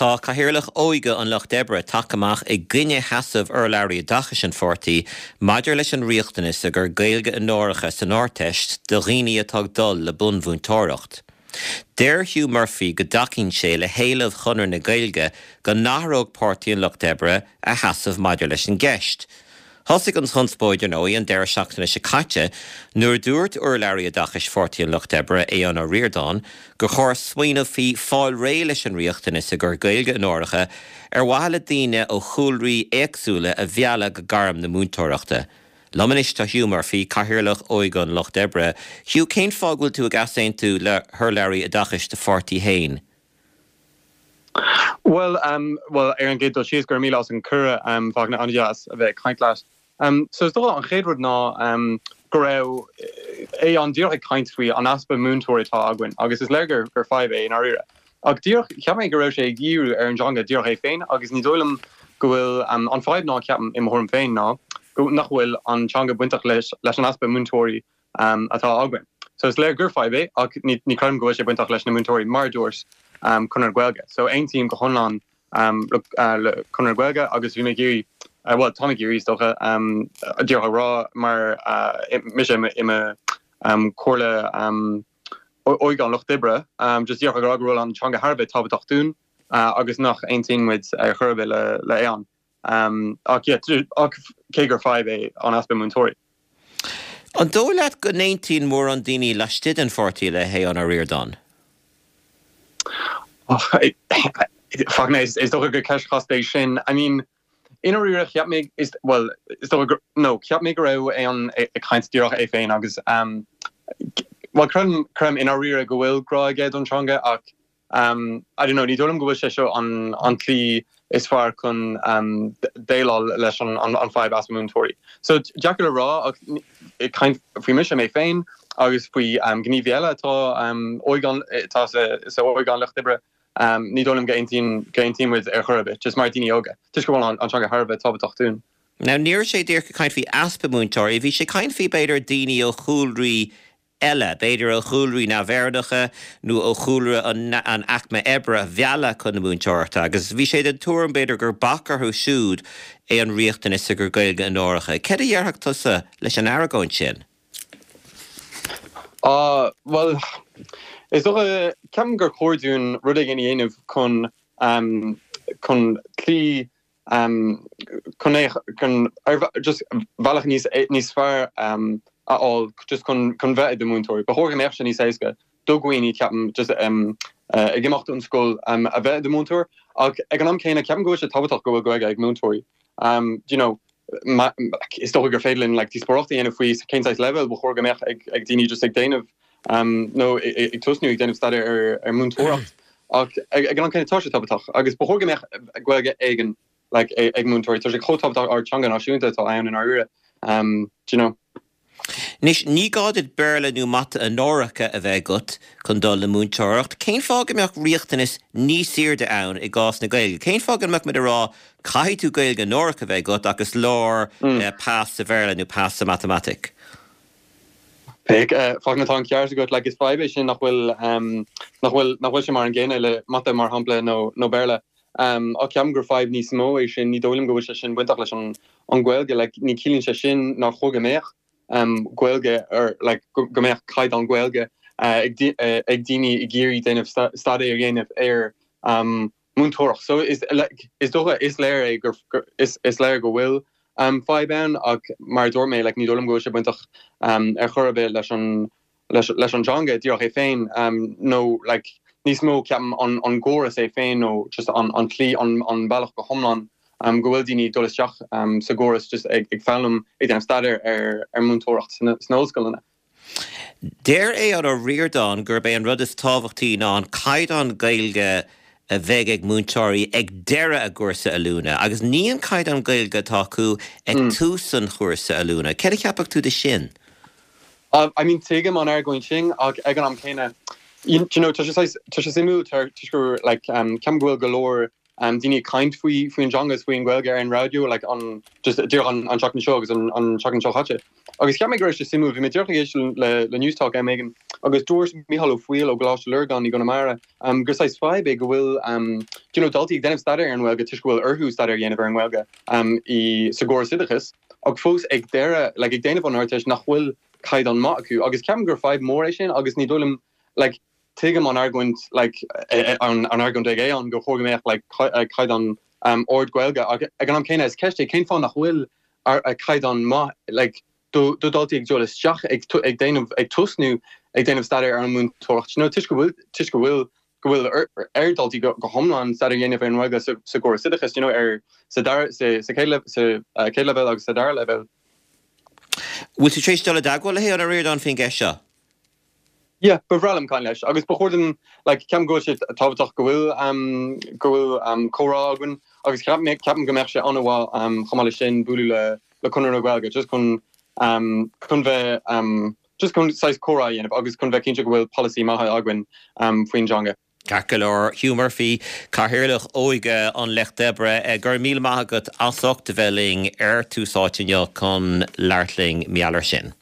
Tá cathaoirleach óige an Loch Debre take amach ag gcuine hasamh ar leabhraí dachas an fortaí, maidir leis an riachtanas a gur gaeilge an áireacha san áirteist do dhaoine atá dul le bunmhún tóireacht. Deir Hugh Murphy go dacinn sé le héalamh chunar na gaeilge go nachróg pártaí an Loch Debre a hasamh maidir leis an gceist. Thosig an chunspóidir nó an deir seachtainna se caite, nuair dúirt ar leabhraí a dachas fortaí an Loch Debre é an riordáin, go chóir smaoineamh fí fáil ré leis an riachtanas a gur gaeilge an áireacha ar mhaile daoine ó chúlraí éagsúla a bheala go garam na múntóireachta. Lomanis tá Hugh Murphy, cathaoirleach óige an Loch Debre. Hugh, cén fágúil tú ag asaint tú le thur leabhraí a dachas de fortaí hain? Well, Aaron Gate do she's gur mílas an cura fagna anjas a bheith caint leis. So is dó an chéadrúd ná go raibh é an díortha caintfuí an aspa múntóirí tá aguain, agus is legur gur 5 in áire. Ag díorch ceapma go raibh sé gíú ar an teanga díortha féin, agus ní dólam go bhfuil an 5 ná ceapam im thorm féin ná, go nach bhfuil an teanga buintach leis an aspa múntóirí atá aguain. So is legur gur 5 ag ní craim go bhfuil sé buintach leis na múntóirí mar dúirs chunar Gaeilge. So ein team go honlan chunar Gaeilge agus bhí mé géirí well, Tommy Geary's docha díortha rá mar mis ime chorla óige an Loch Debre just díortha rá gohfuil an teanga Harbh tábhaach dún agus nach ein team with churbe le éan. Ach cé gur 5 an aspa múntóirí. An dólaat go 19 mór an daoine leistid an fortaí le hé an riordáin. Fagna is doch a good cash cost sin. I mean, in a rear chiapmig is well, is doch no chiapmig raibh an a kind díortha é féin agus well crem in a rear go bhfuil grá aige don teanga ach I don't know, ní dólam go bhfuil sé seo an clí is far chun déile leis an 5 aspa múntóirí. So Jack le rá ach kind faoi mis mé féin agus faoi gní bhéile tá óigan tá sa óigan Loch Debre. Ní dólam gain team with churbe, just mar daoine óga. Tus go bhfuil an teanga Harbh tábhaach dún. Now, níor sé dtír go caint fí aspa múntóirí, bhí sé caint fí beidir daoine ó chúlraí eile, beidir ó chúlraí na bhéardacha nó ó chúlra an acma ebre bheala chun na múntóireachta, agus bhí sé den túm beidir gur bacarthú siúd é an riachtanas a gur gaeilge an áireacha. Cad a dhearthacht tusa leis an airgóin sin? Well, is toch ceam gur chóirún rudig in dhéanamh chun clí chun just bhealach níos fearr aáil just chun bheith de múntóirí. Ba thógan éifse níos éasca doghaoine ceapam just ag gimacht an scóil a bheith de múntóir ag an am céine ceapam go sé tábhaach go bhfuil ag múntóirí. You know, is toch gur féidirlinn like tí spóirachtaí ana faoi céintáis level ba thógan éach ag daoine just ag déanamh no, ik tusnu ik den stad múntóireacht. Ag an kind tá tábhaach agus ba thógan éach Gaeilge eigen like ag múntóirí tá sé chotábhaach ar teanga náisiúnta tá ann in áire. You know. Nis ní gáid bearla nó mata an áireacha a bheith gut chun dul le múntóireacht. Cén fágan meach riachtanas níos siirde ann i gás na Gaeilge. Cén fágan meach me rá caiith tú Gaeilge an áireacha bheith gut agus lár pás sa bhearla nó pás sa matematic. Fagna tá ceart go like is 5 sin nach bhfuil sé mar an ggéine le mata mar hampla nó bearla. A ceam gur 5 níos mó é sin ní dólim go bhfuil sé sin buintach leis an Gaeilge, like ní cílíonn sé sin nach chogaméach Gaeilge ar like goméach caiid an Gaeilge ag daoine i ggéirí déanamh stad ar dhéanamh ar múntóireacht. So is dócha is léir go bhfuil 5 an ag mar dormé like ní dólam go sé buintach ar churbe leis an teanga díortha é féin nó like níos mó ceapam an góras é féin nó just an clí an bailach go thomlan go bhfuil daoine dolasteach sa góras just ag fealm ag den staidir ar múntóireacht sna óscoilna. Déir é an riordáin gur bé an rud is tábhachtaí ná an caiid an Gaeilge a bheith ag múntóirí ag deire a gcuirsa a lúna, agus níon caiid an Gaeilge tá acu ag túsan chuirsa a lúna. Cead a cheapach tú de sin? I mean, teigem an airgóin sin ag an am céine. You know, tá sé simú tar gur like ceam bhfuil golóir dini kind fui jongas fui gwelga en radio like on just dear on chocolate shows on chocolate show hatchet. Agus ga me simu vi me le news talk megan agus doors mi hollow fuel o glas lurgan ni gonna mara gus size 5 big will you know dalti den stader en welga tishwil erhu stader yen en welga I segor sidachis og fos eg dere like ik dene van artish nach will kaid on maku agus cam gur 5 more agus ni dolum like Tigam on argument like on argument day on go me like kaid on ord gwelga ag an kena is kechte kein fan nach will kaid on ma like do dalti ag jolas chach ag dein ag tusnu ag dein of stader ar moon torch no tishka will dalti go homeland stader yen of en welga so go sidachis you know sadar se ke level ag sadar level Would you trace dollar dagwal he on a rear on fin gesha? Yeah, but realm kind of. Agus before them like cam go shit tabach go will Coragwin. Agus cap gemerche anwa chamal shin bulule le kunner gwelga just kun just kun size Cora yen agus kun vekin will policy maha agwin fuin jonga. Carcolor, Hugh Murphy, Carhirlach Oige on Lech Debre, gur míl mahagat asocht velling túsáitinio con Lartling Mialar sin.